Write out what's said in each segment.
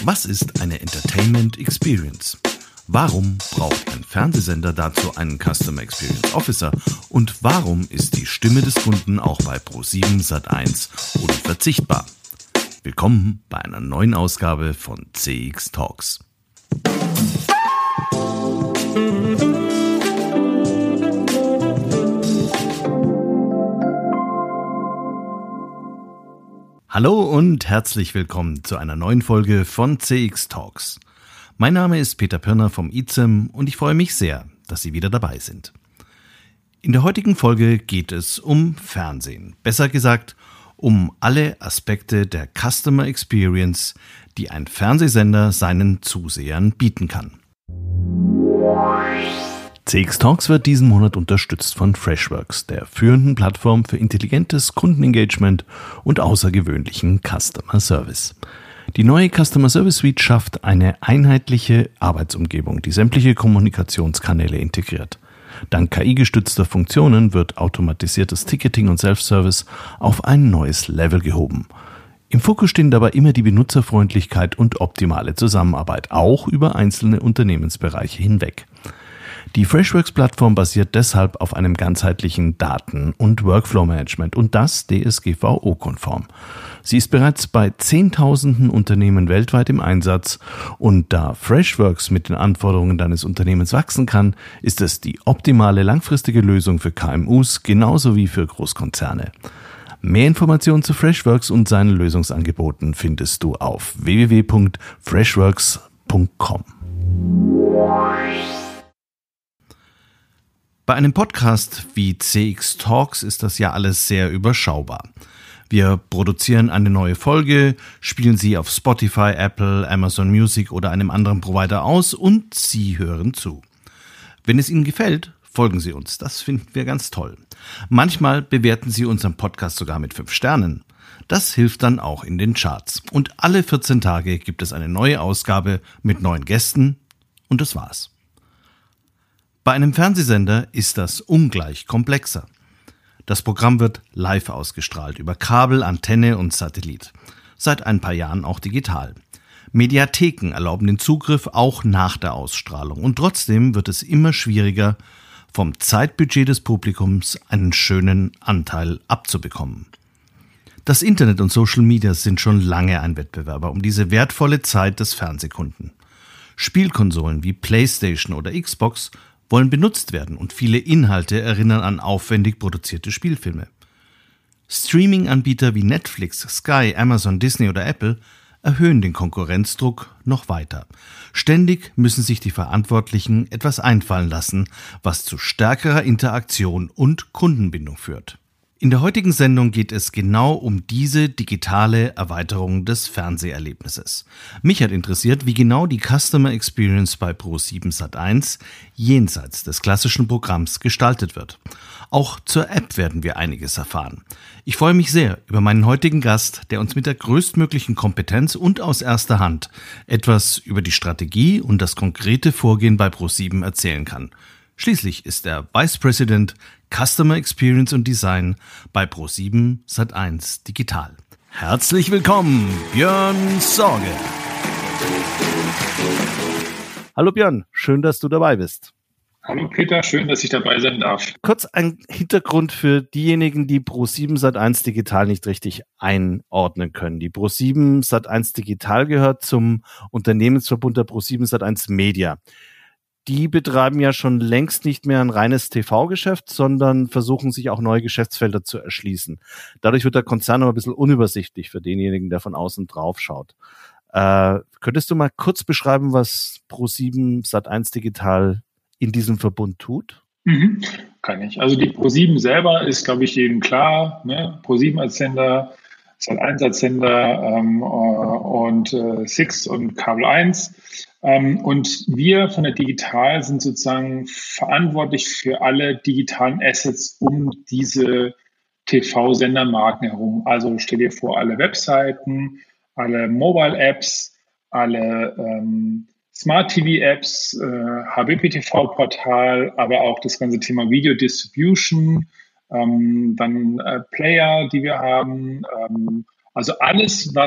Was ist eine Entertainment Experience? Warum braucht ein Fernsehsender dazu einen Customer Experience Officer? Und warum ist die Stimme des Kunden auch bei Pro7 Sat.1 unverzichtbar? Willkommen bei einer neuen Ausgabe von CX Talks. Hallo und herzlich willkommen zu einer neuen Folge von CX Talks. Mein Name ist Peter Pirner vom ICEM und ich freue mich sehr, dass Sie wieder dabei sind. In der heutigen Folge geht es um Fernsehen, besser gesagt um alle Aspekte der Customer Experience, die ein Fernsehsender seinen Zusehern bieten kann. CX Talks wird diesen Monat unterstützt von Freshworks, der führenden Plattform für intelligentes Kundenengagement und außergewöhnlichen Customer Service. Die neue Customer Service Suite schafft eine einheitliche Arbeitsumgebung, die sämtliche Kommunikationskanäle integriert. Dank KI-gestützter Funktionen wird automatisiertes Ticketing und Self-Service auf ein neues Level gehoben. Im Fokus stehen dabei immer die Benutzerfreundlichkeit und optimale Zusammenarbeit, auch über einzelne Unternehmensbereiche hinweg. Die Freshworks-Plattform basiert deshalb auf einem ganzheitlichen Daten- und Workflow-Management und das DSGVO-konform. Sie ist bereits bei Zehntausenden Unternehmen weltweit im Einsatz und da Freshworks mit den Anforderungen deines Unternehmens wachsen kann, ist es die optimale langfristige Lösung für KMUs genauso wie für Großkonzerne. Mehr Informationen zu Freshworks und seinen Lösungsangeboten findest du auf www.freshworks.com. Bei einem Podcast wie CX Talks ist das ja alles sehr überschaubar. Wir produzieren eine neue Folge, spielen sie auf Spotify, Apple, Amazon Music oder einem anderen Provider aus und Sie hören zu. Wenn es Ihnen gefällt, folgen Sie uns. Das finden wir ganz toll. Manchmal bewerten Sie unseren Podcast sogar mit 5 Sternen. Das hilft dann auch in den Charts. Und alle 14 Tage gibt es eine neue Ausgabe mit neuen Gästen und das war's. Bei einem Fernsehsender ist das ungleich komplexer. Das Programm wird live ausgestrahlt über Kabel, Antenne und Satellit. Seit ein paar Jahren auch digital. Mediatheken erlauben den Zugriff auch nach der Ausstrahlung. Und trotzdem wird es immer schwieriger, vom Zeitbudget des Publikums einen schönen Anteil abzubekommen. Das Internet und Social Media sind schon lange ein Wettbewerber um diese wertvolle Zeit des Fernsehkunden. Spielkonsolen wie PlayStation oder Xbox wollen benutzt werden und viele Inhalte erinnern an aufwendig produzierte Spielfilme. Streaming-Anbieter wie Netflix, Sky, Amazon, Disney oder Apple erhöhen den Konkurrenzdruck noch weiter. Ständig müssen sich die Verantwortlichen etwas einfallen lassen, was zu stärkerer Interaktion und Kundenbindung führt. In der heutigen Sendung geht es genau um diese digitale Erweiterung des Fernseherlebnisses. Mich hat interessiert, wie genau die Customer Experience bei Pro7 Sat.1 jenseits des klassischen Programms gestaltet wird. Auch zur App werden wir einiges erfahren. Ich freue mich sehr über meinen heutigen Gast, der uns mit der größtmöglichen Kompetenz und aus erster Hand etwas über die Strategie und das konkrete Vorgehen bei Pro7 erzählen kann. Schließlich ist er Vice President Customer Experience und Design bei Pro7 Sat.1 Digital. Herzlich willkommen, Björn Sorge. Hallo Björn, schön, dass du dabei bist. Hallo Peter, schön, dass ich dabei sein darf. Kurz ein Hintergrund für diejenigen, die Pro7 Sat.1 Digital nicht richtig einordnen können. Die Pro7 Sat.1 Digital gehört zum Unternehmensverbund der Pro7 Sat.1 Media. Die betreiben ja schon längst nicht mehr ein reines TV-Geschäft, sondern versuchen sich auch neue Geschäftsfelder zu erschließen. Dadurch wird der Konzern aber ein bisschen unübersichtlich für denjenigen, der von außen drauf schaut. Könntest du mal kurz beschreiben, was Pro7 Sat.1 Digital in diesem Verbund tut? Kann ich. Also die Pro7 selber ist, glaube ich, jedem klar. Ne? Pro7 als Sender, Sat.1 als Sender und Six und Kabel 1. Und wir von der Digital sind sozusagen verantwortlich für alle digitalen Assets um diese TV-Sendermarken herum. Also stell dir vor, alle Webseiten, alle Mobile-Apps, alle Smart-TV-Apps, HBPTV-Portal, aber auch das ganze Thema Video Distribution, dann Player, die wir haben. Also alles, was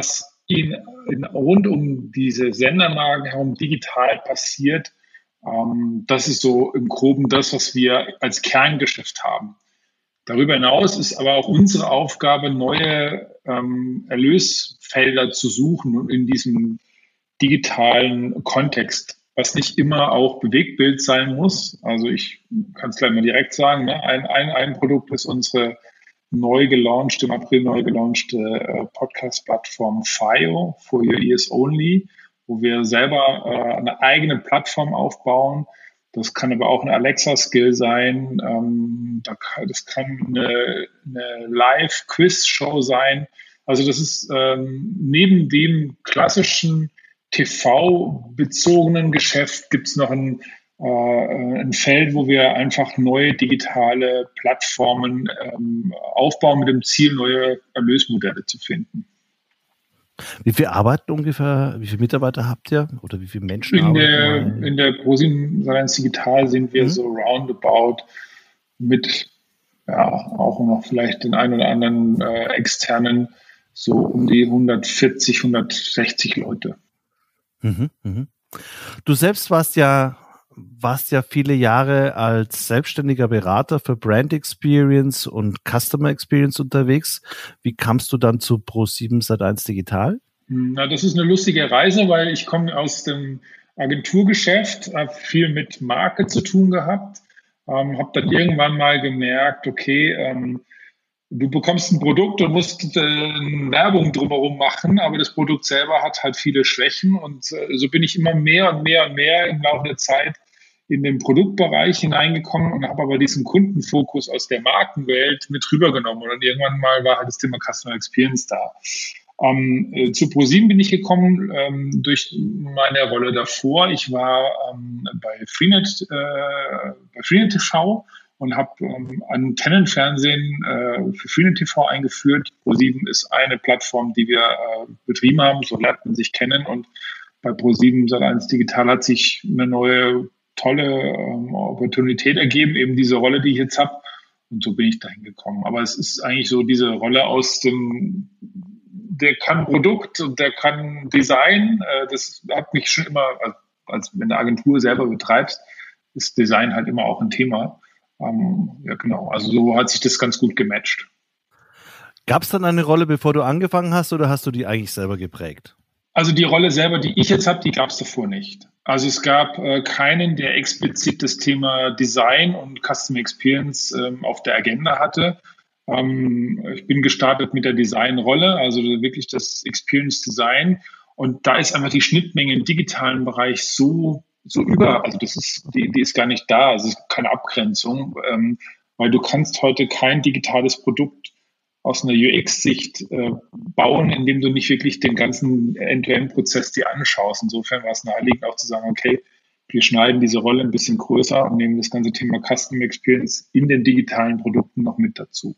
rund um diese Sendermarken herum digital passiert, das ist so im Groben das, was wir als Kerngeschäft haben. Darüber hinaus ist aber auch unsere Aufgabe, neue Erlösfelder zu suchen und in diesem digitalen Kontext, was nicht immer auch Bewegtbild sein muss. Also ich kann es gleich mal direkt sagen, ne? Ein Produkt ist unsere im April neu gelaunchte Podcast-Plattform FIO, For Your Ears Only, wo wir selber eine eigene Plattform aufbauen. Das kann aber auch eine Alexa-Skill sein. Das kann eine Live-Quiz-Show sein. Also das ist neben dem klassischen TV-bezogenen Geschäft gibt es noch ein Feld, wo wir einfach neue digitale Plattformen aufbauen mit dem Ziel, neue Erlösmodelle zu finden. Wie viel arbeiten ungefähr, wie viele Mitarbeiter habt ihr oder wie viele Menschen arbeiten? In der ProSieben Digital sind wir so roundabout mit auch noch vielleicht den einen oder anderen externen so um die 140, 160 Leute. Du selbst warst ja viele Jahre als selbstständiger Berater für Brand Experience und Customer Experience unterwegs. Wie kamst du dann zu Pro7 Digital? Na, das ist eine lustige Reise, weil ich komme aus dem Agenturgeschäft, habe viel mit Marke zu tun gehabt, habe dann irgendwann mal gemerkt, okay, du bekommst ein Produkt und musst Werbung drumherum machen, aber das Produkt selber hat halt viele Schwächen und so bin ich immer mehr und mehr und mehr im Laufe der Zeit in den Produktbereich hineingekommen und habe aber diesen Kundenfokus aus der Markenwelt mit rübergenommen und irgendwann mal war halt das Thema Customer Experience da. Zu ProSieben bin ich gekommen durch meine Rolle davor. Ich war bei Freenet TV und habe Antennenfernsehen für Freenet TV eingeführt. ProSieben ist eine Plattform, die wir betrieben haben, so lernt man sich kennen. Und bei ProSieben Digital hat sich eine neue, tolle Opportunität ergeben, eben diese Rolle, die ich jetzt habe. Und so bin ich dahin gekommen. Aber es ist eigentlich so diese Rolle der kann Produkt und der kann Design. Das hat mich schon immer, als wenn du eine Agentur selber betreibst, ist Design halt immer auch ein Thema. Genau. Also so hat sich das ganz gut gematcht. Gab es dann eine Rolle, bevor du angefangen hast, oder hast du die eigentlich selber geprägt? Also die Rolle selber, die ich jetzt habe, die gab es davor nicht. Also es gab keinen, der explizit das Thema Design und Customer Experience auf der Agenda hatte. Ich bin gestartet mit der Designrolle, also wirklich das Experience Design. Und da ist einfach die Schnittmenge im digitalen Bereich so also die ist gar nicht da, also es ist keine Abgrenzung, weil du kannst heute kein digitales Produkt aus einer UX-Sicht bauen, indem du nicht wirklich den ganzen End-to-End-Prozess dir anschaust. Insofern war es naheliegend auch zu sagen, okay, wir schneiden diese Rolle ein bisschen größer und nehmen das ganze Thema Customer Experience in den digitalen Produkten noch mit dazu.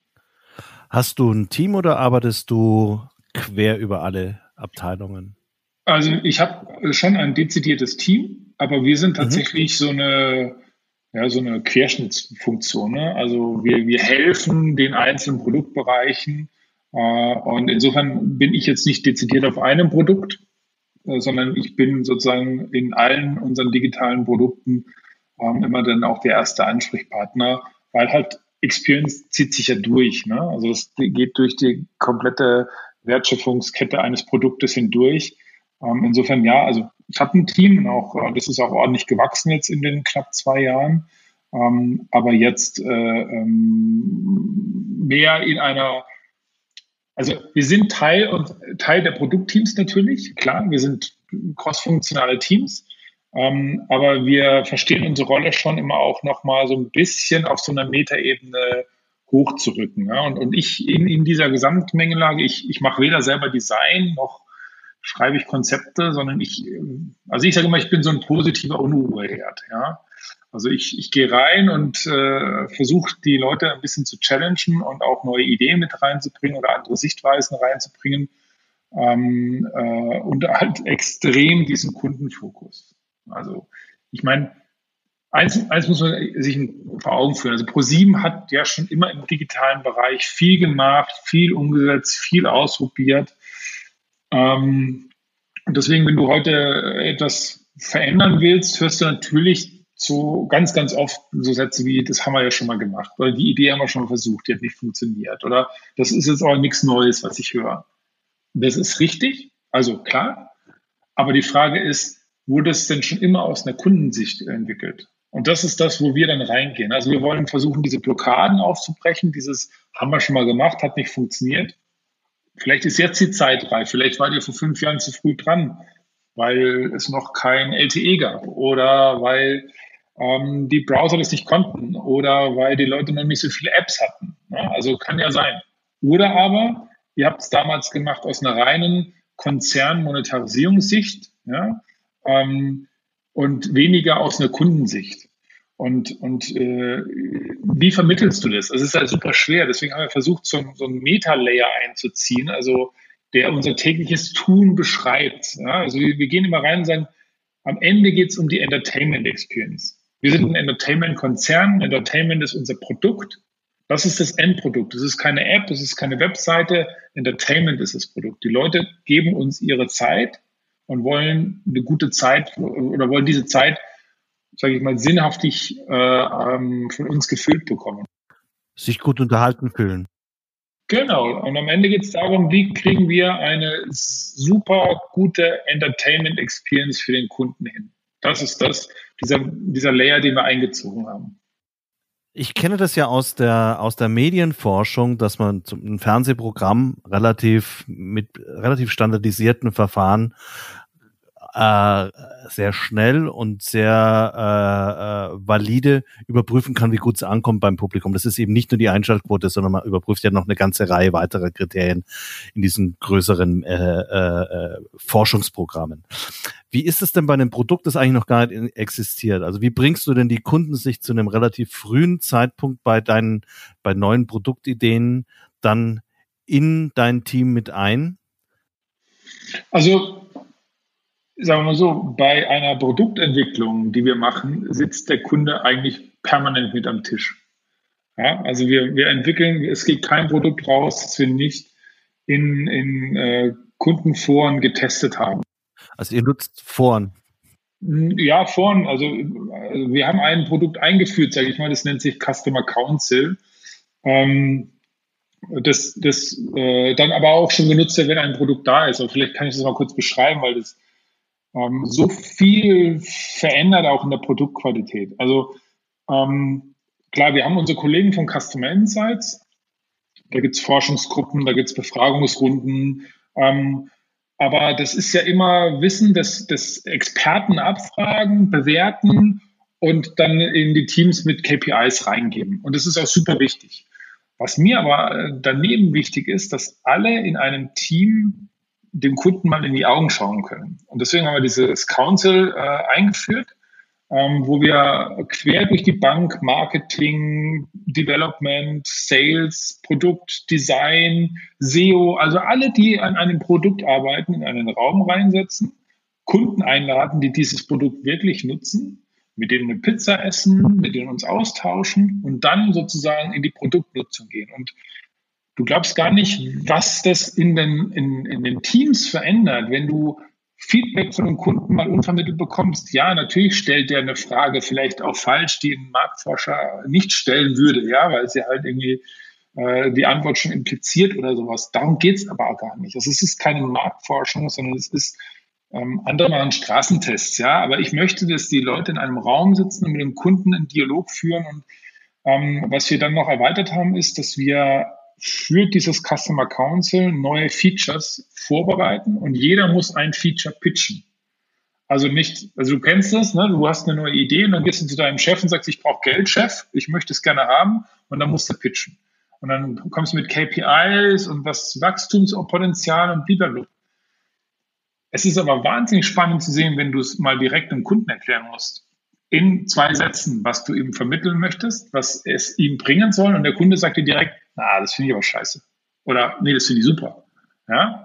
Hast du ein Team oder arbeitest du quer über alle Abteilungen? Also ich habe schon ein dezidiertes Team, aber wir sind tatsächlich so eine Querschnittsfunktion. Ne? Also wir helfen den einzelnen Produktbereichen und insofern bin ich jetzt nicht dezidiert auf einem Produkt, sondern ich bin sozusagen in allen unseren digitalen Produkten immer dann auch der erste Ansprechpartner, weil halt Experience zieht sich ja durch. Ne? Also es geht durch die komplette Wertschöpfungskette eines Produktes hindurch. Insofern ja, also ich habe ein Team und auch das ist auch ordentlich gewachsen jetzt in den knapp 2 Jahren, aber jetzt mehr in einer, also wir sind Teil der Produktteams natürlich, klar, wir sind crossfunktionale Teams, aber wir verstehen unsere Rolle schon immer auch nochmal so ein bisschen auf so einer Metaebene hochzurücken. Ja? Und ich in dieser Gesamtmengelage, ich mache weder selber Design noch schreibe ich Konzepte, sondern ich sage immer, ich bin so ein positiver Unruheherd, ja. Also ich gehe rein und versuche die Leute ein bisschen zu challengen und auch neue Ideen mit reinzubringen oder andere Sichtweisen reinzubringen und halt extrem diesen Kundenfokus. Also ich meine, eins muss man sich vor Augen führen. Also ProSieben hat ja schon immer im digitalen Bereich viel gemacht, viel umgesetzt, viel ausprobiert. Und deswegen, wenn du heute etwas verändern willst, hörst du natürlich so ganz, ganz oft so Sätze wie, das haben wir ja schon mal gemacht oder die Idee haben wir schon mal versucht, die hat nicht funktioniert oder das ist jetzt auch nichts Neues, was ich höre. Das ist richtig, also klar, aber die Frage ist, wurde es denn schon immer aus einer Kundensicht entwickelt? Und das ist das, wo wir dann reingehen. Also wir wollen versuchen, diese Blockaden aufzubrechen. Dieses haben wir schon mal gemacht, hat nicht funktioniert. Vielleicht ist jetzt die Zeit reif. Vielleicht wart ihr vor 5 Jahren zu früh dran, weil es noch kein LTE gab oder weil die Browser das nicht konnten oder weil die Leute noch nicht so viele Apps hatten. Ja, also kann ja sein. Oder aber ihr habt es damals gemacht aus einer reinen Konzernmonetarisierungssicht, ja, und weniger aus einer Kundensicht. Und wie vermittelst du das? Also es ist halt super schwer. Deswegen haben wir versucht, so einen Meta-Layer einzuziehen, also der unser tägliches Tun beschreibt. Ja, also wir gehen immer rein und sagen, am Ende geht es um die Entertainment Experience. Wir sind ein Entertainment-Konzern. Entertainment ist unser Produkt. Das ist das Endprodukt. Das ist keine App, das ist keine Webseite. Entertainment ist das Produkt. Die Leute geben uns ihre Zeit und wollen eine gute Zeit oder wollen diese Zeit, sage ich mal, sinnhaftig von uns gefüllt bekommen. Sich gut unterhalten fühlen. Genau. Und am Ende geht es darum, wie kriegen wir eine super gute Entertainment Experience für den Kunden hin. Das ist dieser Layer, den wir eingezogen haben. Ich kenne das ja aus der Medienforschung, dass man ein Fernsehprogramm mit relativ standardisierten Verfahren sehr schnell und sehr valide überprüfen kann, wie gut es ankommt beim Publikum. Das ist eben nicht nur die Einschaltquote, sondern man überprüft ja noch eine ganze Reihe weiterer Kriterien in diesen größeren Forschungsprogrammen. Wie ist es denn bei einem Produkt, das eigentlich noch gar nicht existiert? Also wie bringst du denn die Kundensicht zu einem relativ frühen Zeitpunkt bei neuen Produktideen dann in dein Team mit ein? Also sagen wir mal so, bei einer Produktentwicklung, die wir machen, sitzt der Kunde eigentlich permanent mit am Tisch. Ja, also wir entwickeln, es geht kein Produkt raus, das wir nicht in Kundenforen getestet haben. Also ihr nutzt Foren? Ja, Foren. Also wir haben ein Produkt eingeführt, sage ich mal, das nennt sich Customer Council. Das dann aber auch schon genutzt wird, wenn ein Produkt da ist. Aber vielleicht kann ich das mal kurz beschreiben, weil das so viel verändert auch in der Produktqualität. Also klar, wir haben unsere Kollegen von Customer Insights, da gibt es Forschungsgruppen, da gibt es Befragungsrunden, aber das ist ja immer Wissen, das Experten abfragen, bewerten und dann in die Teams mit KPIs reingeben. Und das ist auch super wichtig. Was mir aber daneben wichtig ist, dass alle in einem Team dem Kunden mal in die Augen schauen können. Und deswegen haben wir dieses Council eingeführt, wo wir quer durch die Bank Marketing, Development, Sales, Produkt, Design, SEO, also alle, die an einem Produkt arbeiten, in einen Raum reinsetzen, Kunden einladen, die dieses Produkt wirklich nutzen, mit denen eine Pizza essen, mit denen uns austauschen und dann sozusagen in die Produktnutzung gehen. Und du glaubst gar nicht, was das in den Teams verändert, wenn du Feedback von einem Kunden mal unvermittelt bekommst. Ja, natürlich stellt der eine Frage, vielleicht auch falsch, die ein Marktforscher nicht stellen würde, ja, weil sie halt irgendwie die Antwort schon impliziert oder sowas. Darum geht's aber auch gar nicht. Also es ist keine Marktforschung, sondern es ist andere machen Straßentests, ja, aber ich möchte, dass die Leute in einem Raum sitzen und mit dem Kunden einen Dialog führen. Und was wir dann noch erweitert haben, ist, dass wir für dieses Customer Council neue Features vorbereiten und jeder muss ein Feature pitchen. Also du kennst das, ne? Du hast eine neue Idee und dann gehst du zu deinem Chef und sagst, ich brauche Geld, Chef, ich möchte es gerne haben und dann musst du pitchen. Und dann kommst du mit KPIs und was Wachstumspotenzial und blablabla. Es ist aber wahnsinnig spannend zu sehen, wenn du es mal direkt dem Kunden erklären musst. In 2 Sätzen, was du ihm vermitteln möchtest, was es ihm bringen soll. Und der Kunde sagt dir direkt, das finde ich aber scheiße. Oder, nee, das finde ich super. Ja?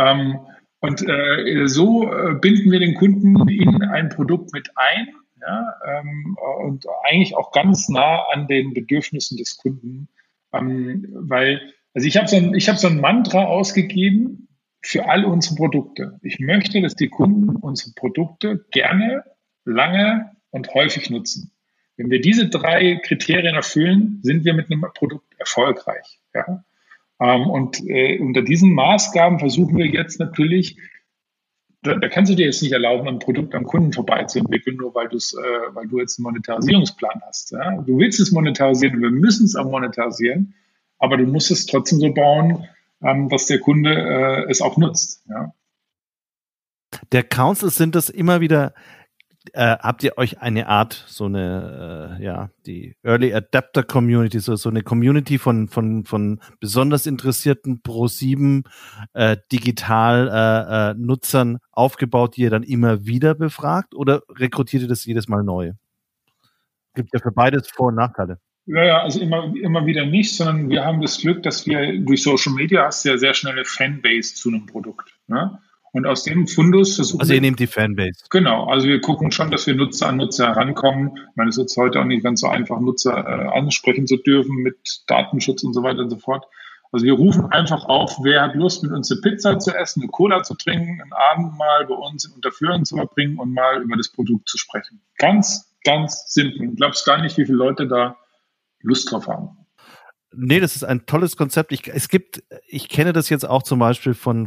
So binden wir den Kunden in ein Produkt mit ein, ja? Und eigentlich auch ganz nah an den Bedürfnissen des Kunden. Also ich habe so ein Mantra ausgegeben, für all unsere Produkte. Ich möchte, dass die Kunden unsere Produkte gerne, lange und häufig nutzen. Wenn wir diese 3 Kriterien erfüllen, sind wir mit einem Produkt erfolgreich. Ja? Und unter diesen Maßgaben versuchen wir jetzt natürlich, da kannst du dir jetzt nicht erlauben, ein Produkt am Kunden vorbeizuentwickeln, nur weil du jetzt einen Monetarisierungsplan hast. Ja? Du willst es monetarisieren und wir müssen es auch monetarisieren, aber du musst es trotzdem so bauen, dass der Kunde es auch nutzt. Ja? Der Council sind das immer wieder, habt ihr euch eine Art, so eine, die Early Adapter Community, so eine Community von besonders interessierten Pro7 digital Nutzern aufgebaut, die ihr dann immer wieder befragt, oder rekrutiert ihr das jedes Mal neu? Gibt ja für beides Vor- und Nachteile. Ja, also immer wieder nicht, sondern wir haben das Glück, dass wir durch Social Media hast ja sehr schnell eine Fanbase zu einem Produkt. Ne? Und aus dem Fundus versuchen wir. Also ihr nehmt die Fanbase. Genau, also wir gucken schon, dass wir Nutzer an Nutzer herankommen. Ich meine, es ist jetzt heute auch nicht ganz so einfach, Nutzer ansprechen zu dürfen mit Datenschutz und so weiter und so fort. Also wir rufen einfach auf, wer hat Lust, mit uns eine Pizza zu essen, eine Cola zu trinken, einen Abend mal bei uns in Unterföhring zu verbringen und mal über das Produkt zu sprechen. Ganz, ganz simpel. Du glaubst gar nicht, wie viele Leute da Lust drauf haben. Nee, das ist ein tolles Konzept. Ich kenne das jetzt auch zum Beispiel von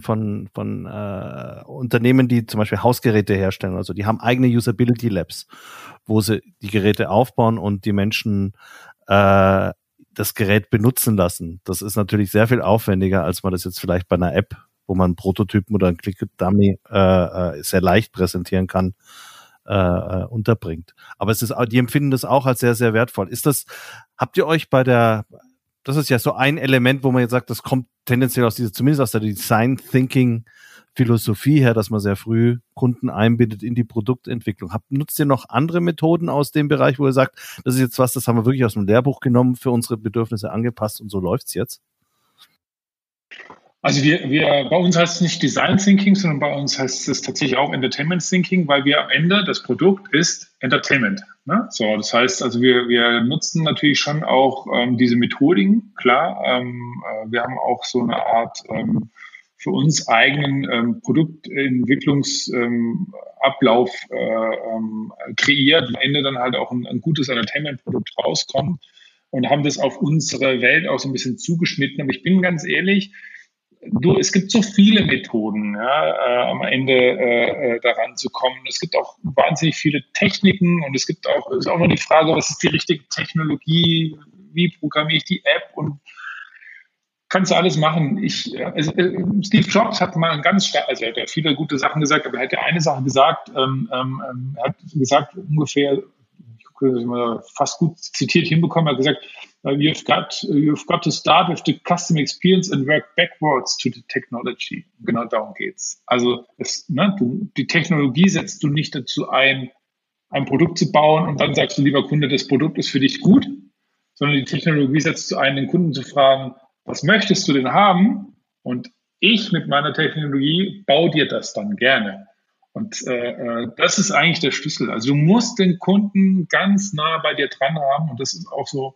Unternehmen, die zum Beispiel Hausgeräte herstellen. Also die haben eigene Usability Labs, wo sie die Geräte aufbauen und die Menschen das Gerät benutzen lassen. Das ist natürlich sehr viel aufwendiger, als man das jetzt vielleicht bei einer App, wo man einen Prototypen oder einen Click-Dummy sehr leicht präsentieren kann, unterbringt. Aber die empfinden das auch als sehr, sehr wertvoll. Habt ihr euch das ist ja so ein Element, wo man jetzt sagt, das kommt tendenziell zumindest aus der Design Thinking Philosophie her, dass man sehr früh Kunden einbindet in die Produktentwicklung. Nutzt ihr noch andere Methoden aus dem Bereich, wo ihr sagt, das ist jetzt das haben wir wirklich aus dem Lehrbuch genommen, für unsere Bedürfnisse angepasst und so läuft's jetzt? Also bei uns heißt es nicht Design Thinking, sondern bei uns heißt es tatsächlich auch Entertainment Thinking, weil wir am Ende, das Produkt ist Entertainment. Ne? So, das heißt, also wir nutzen natürlich schon auch diese Methodiken, klar. Wir haben auch so eine Art für uns eigenen Produktentwicklungsablauf kreiert, am Ende dann halt auch ein gutes Entertainment-Produkt rauskommt und haben das auf unsere Welt auch so ein bisschen zugeschnitten. Aber ich bin ganz ehrlich, es gibt so viele Methoden, am Ende daran zu kommen. Es gibt auch wahnsinnig viele Techniken und es ist auch noch die Frage, was ist die richtige Technologie, wie programmiere ich die App und kannst du alles machen. Steve Jobs hat mal er hat ja viele gute Sachen gesagt, aber er hat ja eine Sache gesagt, er hat gesagt ungefähr, ich gucke, dass ich mal fast gut zitiert hinbekommen, er hat gesagt, you've got to start with the customer experience and work backwards to the technology. Genau darum geht's. Also die Technologie setzt du nicht dazu ein Produkt zu bauen und dann sagst du, lieber Kunde, das Produkt ist für dich gut, sondern die Technologie setzt du ein, den Kunden zu fragen, was möchtest du denn haben? Und ich mit meiner Technologie baue dir das dann gerne. Und das ist eigentlich der Schlüssel. Also du musst den Kunden ganz nah bei dir dran haben und das ist auch so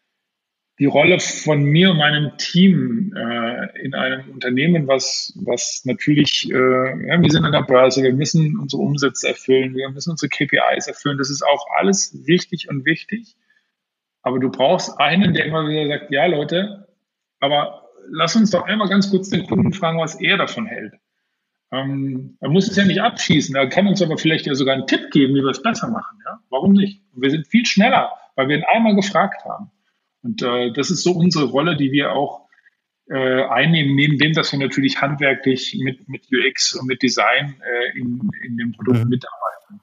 die Rolle von mir und meinem Team in einem Unternehmen, was natürlich, wir sind an der Börse, wir müssen unsere Umsätze erfüllen, wir müssen unsere KPIs erfüllen. Das ist auch alles richtig und wichtig. Aber du brauchst einen, der immer wieder sagt, ja Leute, aber lass uns doch einmal ganz kurz den Kunden fragen, was er davon hält. Er muss es ja nicht abschießen, er kann uns aber vielleicht ja sogar einen Tipp geben, wie wir es besser machen. Ja? Warum nicht? Und wir sind viel schneller, weil wir ihn einmal gefragt haben. Und das ist so unsere Rolle, die wir auch einnehmen, neben dem, dass wir natürlich handwerklich mit UX und mit Design in den Produkten mitarbeiten.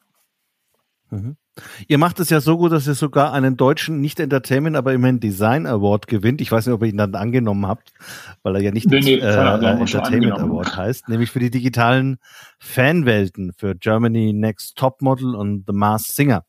Mhm. Ihr macht es ja so gut, dass ihr sogar einen deutschen, nicht Entertainment, aber immerhin Design Award gewinnt. Ich weiß nicht, ob ihr ihn dann angenommen habt, weil er ja nicht Entertainment Award heißt, nämlich für die digitalen Fanwelten, für Germany Next Top Model und The Masked Singer.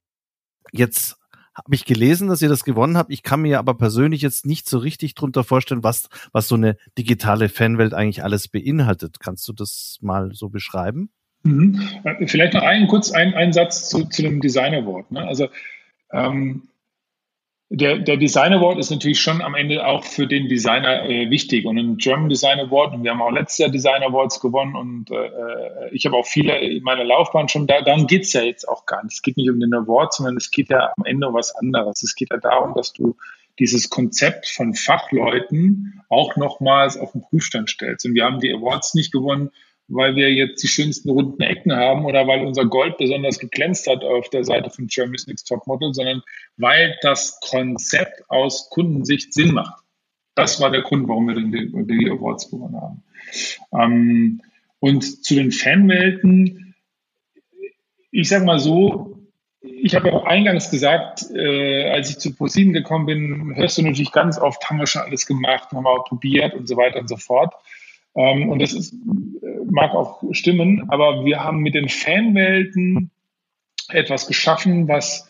Jetzt habe ich gelesen, dass ihr das gewonnen habt. Ich kann mir aber persönlich jetzt nicht so richtig drunter vorstellen, was so eine digitale Fanwelt eigentlich alles beinhaltet. Kannst du das mal so beschreiben? Mhm. Vielleicht noch einen Satz zu dem Design Award. Ne? Also Der Design Award ist natürlich schon am Ende auch für den Designer wichtig und ein German Design Award, und wir haben auch letztes Jahr Design Awards gewonnen, und ich habe auch viele in meiner Laufbahn schon, darum geht's ja jetzt auch gar nicht. Es geht nicht um den Award, sondern es geht ja am Ende um was anderes. Es geht ja darum, dass du dieses Konzept von Fachleuten auch nochmals auf den Prüfstand stellst. Und wir haben die Awards nicht gewonnen, weil wir jetzt die schönsten runden Ecken haben oder weil unser Gold besonders geglänzt hat auf der Seite von Germany's Next Topmodel, sondern weil das Konzept aus Kundensicht Sinn macht. Das war der Grund, warum wir die Awards gewonnen haben. Und zu den Fanwelten, ich sage mal so, ich habe ja auch eingangs gesagt, als ich zu ProSieben gekommen bin, hörst du natürlich ganz oft, haben wir schon alles gemacht, haben wir auch probiert und so weiter und so fort. Und das mag auch stimmen, aber wir haben mit den Fanwelten etwas geschaffen, was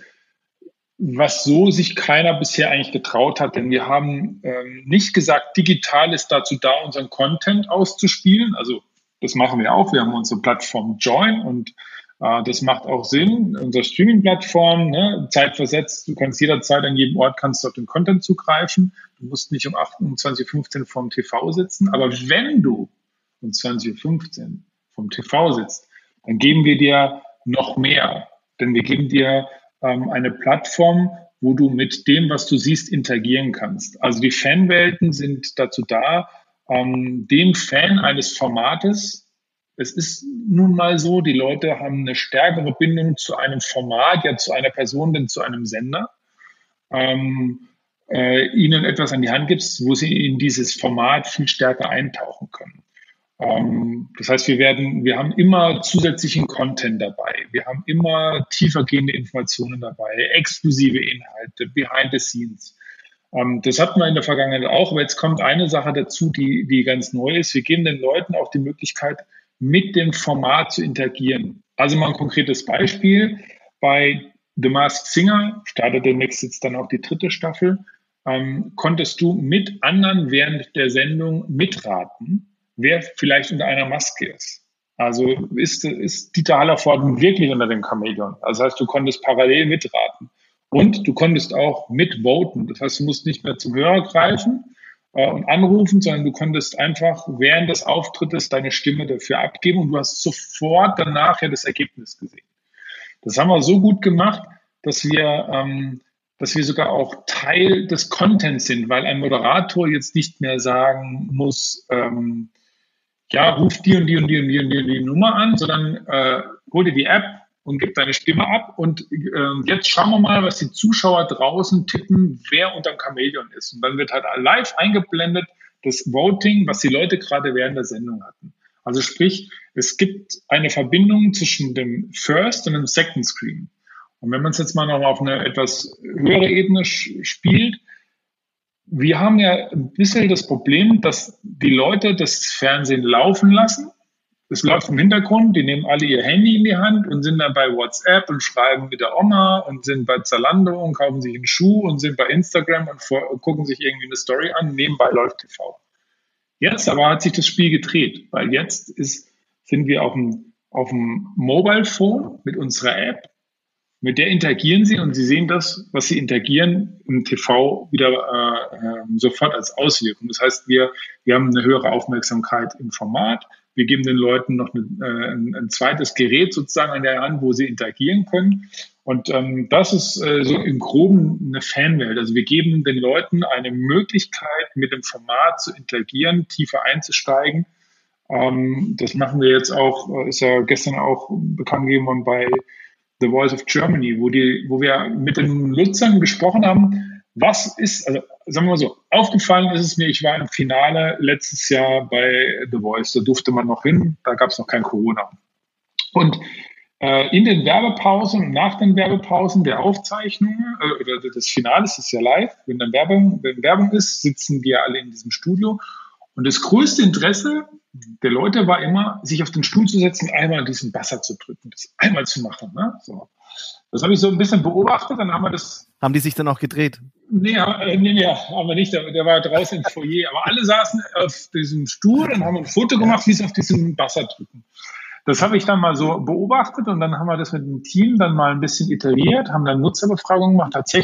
so sich keiner bisher eigentlich getraut hat. Denn wir haben nicht gesagt, digital ist dazu da, unseren Content auszuspielen. Also das machen wir auch. Wir haben unsere Plattform Join, und das macht auch Sinn. Unsere Streaming-Plattform, ne, zeitversetzt, du kannst jederzeit an jedem Ort kannst du auf den Content zugreifen. Du musst nicht um 20.15 Uhr vorm TV sitzen. Aber wenn du um 20.15 Uhr vom TV sitzt, dann geben wir dir noch mehr. Denn wir geben dir eine Plattform, wo du mit dem, was du siehst, interagieren kannst. Also die Fanwelten sind dazu da, dem Fan eines Formates, es ist nun mal so, die Leute haben eine stärkere Bindung zu einem Format, ja zu einer Person, denn zu einem Sender, ihnen etwas an die Hand gibst, wo sie in dieses Format viel stärker eintauchen können. Das heißt, wir haben immer zusätzlichen Content dabei. Wir haben immer tiefergehende Informationen dabei, exklusive Inhalte, behind the scenes. Das hatten wir in der Vergangenheit auch, aber jetzt kommt eine Sache dazu, die ganz neu ist. Wir geben den Leuten auch die Möglichkeit, mit dem Format zu interagieren. Also mal ein konkretes Beispiel. Bei The Masked Singer startet demnächst jetzt dann auch die 3. Staffel. Konntest du mit anderen während der Sendung mitraten, wer vielleicht unter einer Maske ist. Also ist Dieter Hallervorden wirklich unter dem Chamäleon? Also das heißt, du konntest parallel mitraten. Und du konntest auch mitvoten. Das heißt, du musst nicht mehr zum Hörer greifen und anrufen, sondern du konntest einfach während des Auftrittes deine Stimme dafür abgeben, und du hast sofort danach ja das Ergebnis gesehen. Das haben wir so gut gemacht, dass wir sogar auch Teil des Contents sind, weil ein Moderator jetzt nicht mehr sagen muss, ruf die und die und die und die und die Nummer an, sondern hol dir die App und gib deine Stimme ab, und jetzt schauen wir mal, was die Zuschauer draußen tippen, wer unterm Chamäleon ist. Und dann wird halt live eingeblendet das Voting, was die Leute gerade während der Sendung hatten. Also sprich, es gibt eine Verbindung zwischen dem First und dem Second Screen. Und wenn man es jetzt mal noch auf eine etwas höhere Ebene spielt, wir haben ja ein bisschen das Problem, dass die Leute das Fernsehen laufen lassen. Es läuft im Hintergrund, die nehmen alle ihr Handy in die Hand und sind dann bei WhatsApp und schreiben mit der Oma und sind bei Zalando und kaufen sich einen Schuh und sind bei Instagram und gucken sich irgendwie eine Story an. Nebenbei läuft TV. Jetzt aber hat sich das Spiel gedreht, weil jetzt sind wir auf dem Mobile Phone mit unserer App. Mit der interagieren sie, und sie sehen das, was sie interagieren, im TV wieder sofort als Auswirkung. Das heißt, wir haben eine höhere Aufmerksamkeit im Format. Wir geben den Leuten noch ein zweites Gerät sozusagen an der Hand, wo sie interagieren können. Und das ist so im Groben eine Fanwelt. Also wir geben den Leuten eine Möglichkeit, mit dem Format zu interagieren, tiefer einzusteigen. Das machen wir jetzt auch, ist ja gestern auch bekannt gegeben worden bei The Voice of Germany, wo wir mit den Nutzern gesprochen haben, was ist, also sagen wir mal so, aufgefallen ist es mir, ich war im Finale letztes Jahr bei The Voice, da durfte man noch hin, da gab es noch kein Corona. Und in den Werbepausen und nach den Werbepausen der Aufzeichnungen, oder des Finales ist ja live, wenn Werbung ist, sitzen wir alle in diesem Studio. Und das größte Interesse der Leute war immer, sich auf den Stuhl zu setzen, einmal diesen Buzzer zu drücken, das einmal zu machen. Ne? So. Das habe ich so ein bisschen beobachtet, dann haben wir das. Haben die sich dann auch gedreht? Nee, haben wir nicht. Der war draußen im Foyer. Aber alle saßen auf diesem Stuhl und haben ein Foto gemacht, wie sie auf diesen Buzzer drücken. Das habe ich dann mal so beobachtet, und dann haben wir das mit dem Team dann mal ein bisschen iteriert, haben dann Nutzerbefragungen gemacht. Tatsächlich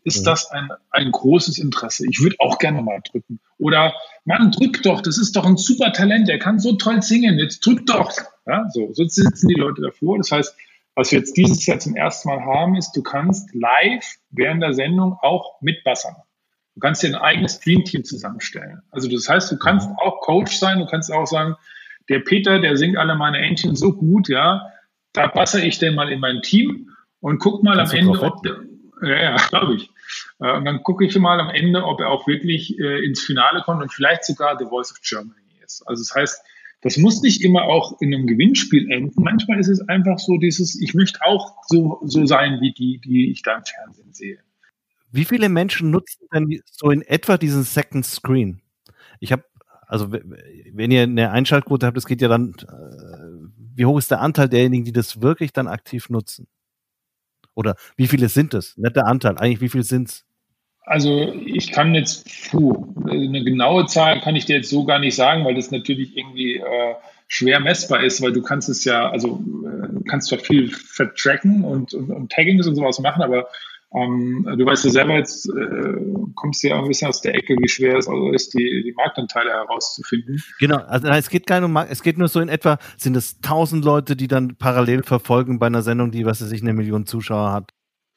ist das ein großes Interesse. Ich würde auch gerne mal drücken. Oder, Mann, drück doch, das ist doch ein super Talent, der kann so toll singen, jetzt drück doch. Ja, so sitzen die Leute davor. Das heißt, was wir jetzt dieses Jahr zum ersten Mal haben, ist, du kannst live während der Sendung auch mitbassern. Du kannst dir ein eigenes Streamteam zusammenstellen. Also das heißt, du kannst auch Coach sein, du kannst auch sagen, der Peter, der singt alle meine Entchen so gut, ja, da passe ich denn mal in mein Team und guck mal am Ende, ob der, ja, glaube ich. Und dann gucke ich mal am Ende, ob er auch wirklich ins Finale kommt und vielleicht sogar The Voice of Germany ist. Also das heißt, das muss nicht immer auch in einem Gewinnspiel enden. Manchmal ist es einfach so dieses, ich möchte auch so sein wie die ich da im Fernsehen sehe. Wie viele Menschen nutzen denn so in etwa diesen Second Screen? Ich habe, also wenn ihr eine Einschaltquote habt, das geht ja dann, wie hoch ist der Anteil derjenigen, die das wirklich dann aktiv nutzen? Oder wie viele sind es? Nicht der Anteil, eigentlich wie viel sind es? Also ich kann jetzt, eine genaue Zahl kann ich dir jetzt so gar nicht sagen, weil das natürlich irgendwie schwer messbar ist, weil du kannst es ja, also kannst zwar viel vertracken und Taggings und sowas machen, aber du weißt ja selber, jetzt kommst du ja ein bisschen aus der Ecke, wie schwer es ist, die Marktanteile herauszufinden. Genau, also es geht gar nicht um Markt, es geht nur so in etwa, sind es 1000 Leute, die dann parallel verfolgen bei einer Sendung, die, was weiß ich, 1 Million Zuschauer hat?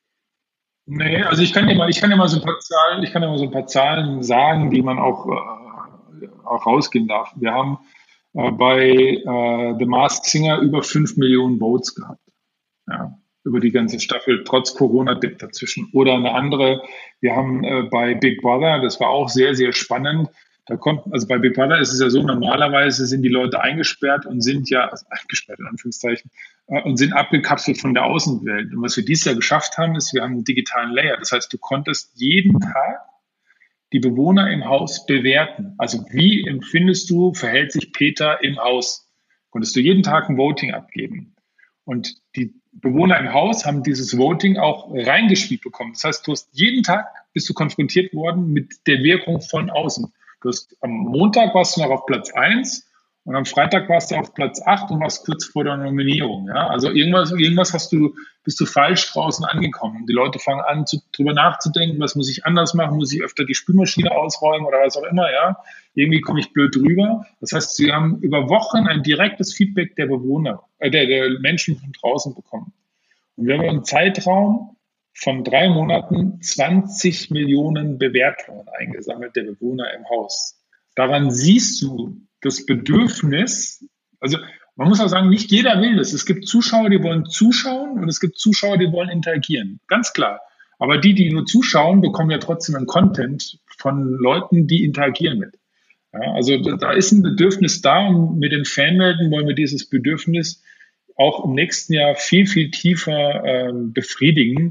Nee, also ich kann ja mal so ein paar Zahlen sagen, die man auch rausgehen darf. Wir haben bei The Masked Singer über 5 Millionen Votes gehabt. Ja, über die ganze Staffel, trotz Corona-Dip dazwischen. Oder eine andere, wir haben bei Big Brother, das war auch sehr, sehr spannend. Also bei Big Brother ist es ja so, normalerweise sind die Leute eingesperrt und sind ja, also eingesperrt in Anführungszeichen, und sind abgekapselt von der Außenwelt. Und was wir dieses Jahr geschafft haben, ist, wir haben einen digitalen Layer. Das heißt, du konntest jeden Tag die Bewohner im Haus bewerten. Also wie empfindest du, verhält sich Peter im Haus? Konntest du jeden Tag ein Voting abgeben. Und die Bewohner im Haus haben dieses Voting auch reingespielt bekommen. Das heißt, du hast jeden Tag bist du konfrontiert worden mit der Wirkung von außen. Du hast, am Montag warst du noch auf Platz 1 und am Freitag warst du auf Platz 8 und warst kurz vor der Nominierung. Ja? Also irgendwas bist du falsch draußen angekommen. Die Leute fangen an, drüber nachzudenken, was muss ich anders machen, muss ich öfter die Spülmaschine ausräumen oder was auch immer, ja. Irgendwie komme ich blöd rüber. Das heißt, sie haben über Wochen ein direktes Feedback der Bewohner, der Menschen von draußen bekommen. Und wir haben einen Zeitraum von 3 Monaten 20 Millionen Bewertungen eingesammelt der Bewohner im Haus. Daran siehst du das Bedürfnis, also man muss auch sagen, nicht jeder will das. Es gibt Zuschauer, die wollen zuschauen und es gibt Zuschauer, die wollen interagieren. Ganz klar. Aber die nur zuschauen, bekommen ja trotzdem einen Content von Leuten, die interagieren mit. Ja, also da ist ein Bedürfnis da und mit den Fanmelden wollen wir dieses Bedürfnis auch im nächsten Jahr viel, viel tiefer befriedigen.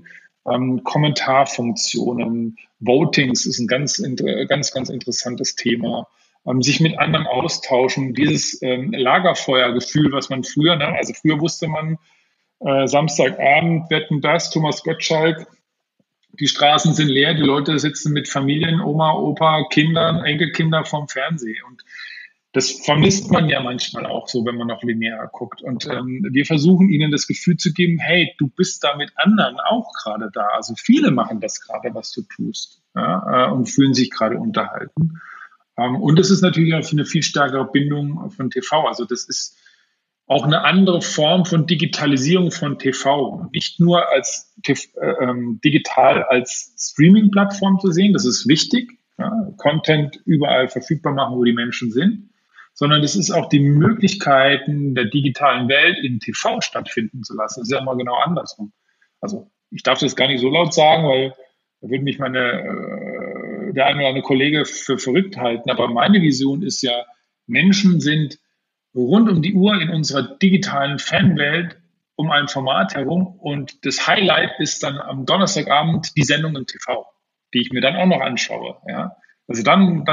Kommentarfunktionen, Votings ist ein ganz interessantes Thema. Sich mit anderen austauschen, dieses Lagerfeuergefühl, was man früher, ne? Also früher wusste man, Samstagabend, Wetten, das, Thomas Gottschalk, die Straßen sind leer, die Leute sitzen mit Familien, Oma, Opa, Kindern, Enkelkinder vorm Fernsehen. Und das vermisst man ja manchmal auch so, wenn man noch linear guckt. Und wir versuchen ihnen das Gefühl zu geben, hey, du bist da mit anderen auch gerade da. Also viele machen das gerade, was du tust, ja, und fühlen sich gerade unterhalten. Und es ist natürlich auch eine viel stärkere Bindung von TV. Also das ist auch eine andere Form von Digitalisierung von TV. Nicht nur als digital als Streaming-Plattform zu sehen, das ist wichtig, ja, Content überall verfügbar machen, wo die Menschen sind, sondern es ist auch die Möglichkeiten der digitalen Welt in TV stattfinden zu lassen. Das ist ja immer genau andersrum. Also ich darf das gar nicht so laut sagen, weil da würde mich der eine oder andere Kollege für verrückt halten. Aber meine Vision ist ja, Menschen sind rund um die Uhr in unserer digitalen Fanwelt um ein Format herum und das Highlight ist dann am Donnerstagabend die Sendung im TV, die ich mir dann auch noch anschaue. Ja? Also dann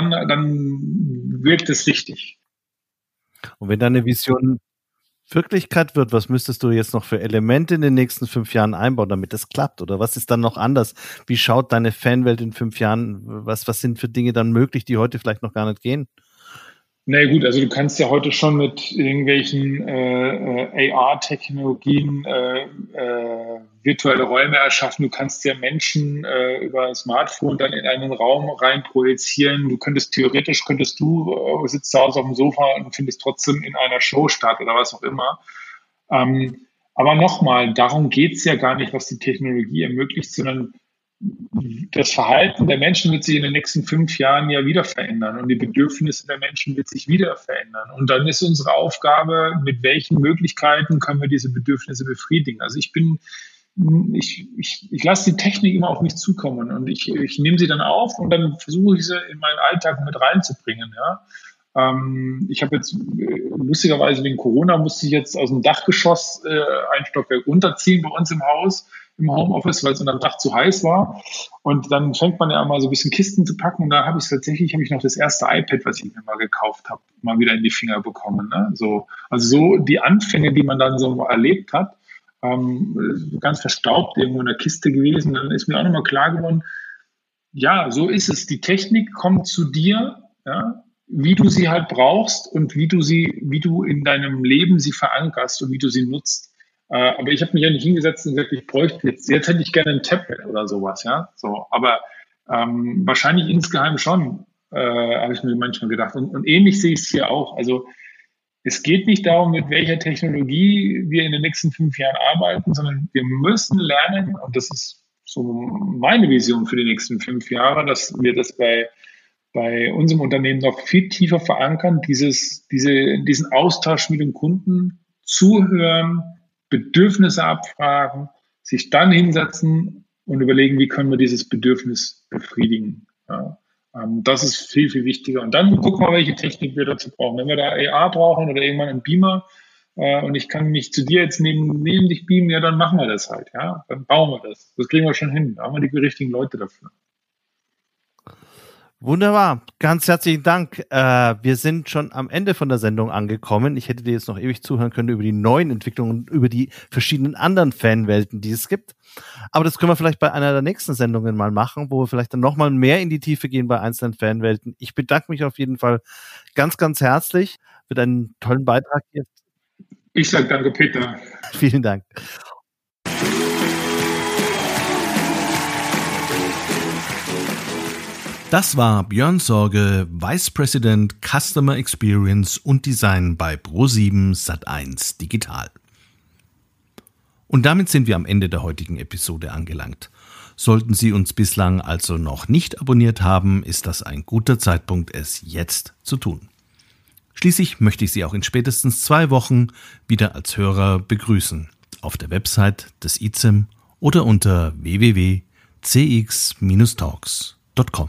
wirkt es richtig. Und wenn deine Vision Wirklichkeit wird, was müsstest du jetzt noch für Elemente in den nächsten 5 Jahren einbauen, damit das klappt? Oder was ist dann noch anders? Wie schaut deine Fanwelt in 5 Jahren? Was sind für Dinge dann möglich, die heute vielleicht noch gar nicht gehen? Na gut, also du kannst ja heute schon mit irgendwelchen AR-Technologien virtuelle Räume erschaffen. Du kannst ja Menschen über Smartphone dann in einen Raum rein projizieren. Könntest du sitzt zu Hause auf dem Sofa und findest trotzdem in einer Show statt oder was auch immer. Aber nochmal, darum geht's ja gar nicht, was die Technologie ermöglicht, sondern das Verhalten der Menschen wird sich in den nächsten 5 Jahren ja wieder verändern und die Bedürfnisse der Menschen wird sich wieder verändern. Und dann ist unsere Aufgabe, mit welchen Möglichkeiten können wir diese Bedürfnisse befriedigen. Also ich lasse die Technik immer auf mich zukommen und ich nehme sie dann auf und dann versuche ich sie in meinen Alltag mit reinzubringen. Ja. Ich habe jetzt lustigerweise wegen Corona musste ich jetzt aus dem Dachgeschoss ein Stockwerk runterziehen bei uns im Haus, im Homeoffice, weil es unterm Dach zu heiß war. Und dann fängt man ja mal so ein bisschen Kisten zu packen. Und da habe ich noch das erste iPad, was ich mir mal gekauft habe, mal wieder in die Finger bekommen. Ne? Also die Anfänge, die man dann so erlebt hat, ganz verstaubt irgendwo in der Kiste gewesen. Dann ist mir auch nochmal klar geworden, ja, so ist es. Die Technik kommt zu dir, ja, wie du sie halt brauchst und wie du in deinem Leben sie verankerst und wie du sie nutzt. Aber ich habe mich ja nicht hingesetzt und gesagt, ich bräuchte jetzt hätte ich gerne ein Tablet oder sowas, ja. So, aber wahrscheinlich insgeheim schon, habe ich mir manchmal gedacht. Und ähnlich sehe ich es hier auch. Also es geht nicht darum, mit welcher Technologie wir in den nächsten 5 Jahren arbeiten, sondern wir müssen lernen, und das ist so meine Vision für die nächsten 5 Jahre, dass wir das bei unserem Unternehmen noch viel tiefer verankern, diesen Austausch mit dem Kunden, zuhören, Bedürfnisse abfragen, sich dann hinsetzen und überlegen, wie können wir dieses Bedürfnis befriedigen. Ja, das ist viel, viel wichtiger. Und dann gucken wir, welche Technik wir dazu brauchen. Wenn wir da AR brauchen oder irgendwann einen Beamer und ich kann mich zu dir jetzt neben dich beamen, ja, dann machen wir das halt. Ja, dann bauen wir das. Das kriegen wir schon hin. Da haben wir die richtigen Leute dafür. Wunderbar, ganz herzlichen Dank. Wir sind schon am Ende von der Sendung angekommen. Ich hätte dir jetzt noch ewig zuhören können über die neuen Entwicklungen und über die verschiedenen anderen Fanwelten, die es gibt. Aber das können wir vielleicht bei einer der nächsten Sendungen mal machen, wo wir vielleicht dann nochmal mehr in die Tiefe gehen bei einzelnen Fanwelten. Ich bedanke mich auf jeden Fall ganz, ganz herzlich für deinen tollen Beitrag hier. Ich sage danke, Peter. Vielen Dank. Das war Björn Sorge, Vice President Customer Experience und Design bei Pro7 Sat.1 Digital. Und damit sind wir am Ende der heutigen Episode angelangt. Sollten Sie uns bislang also noch nicht abonniert haben, ist das ein guter Zeitpunkt, es jetzt zu tun. Schließlich möchte ich Sie auch in spätestens 2 Wochen wieder als Hörer begrüßen. Auf der Website des ICEM oder unter www.cx-talks.com.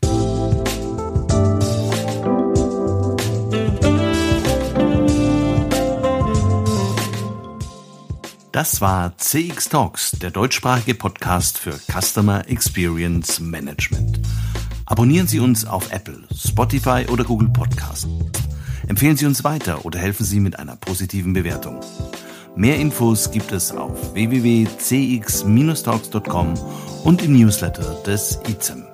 Das war CX Talks, der deutschsprachige Podcast für Customer Experience Management. Abonnieren Sie uns auf Apple, Spotify oder Google Podcast. Empfehlen Sie uns weiter oder helfen Sie mit einer positiven Bewertung. Mehr Infos gibt es auf www.cx-talks.com und im Newsletter des ICEM.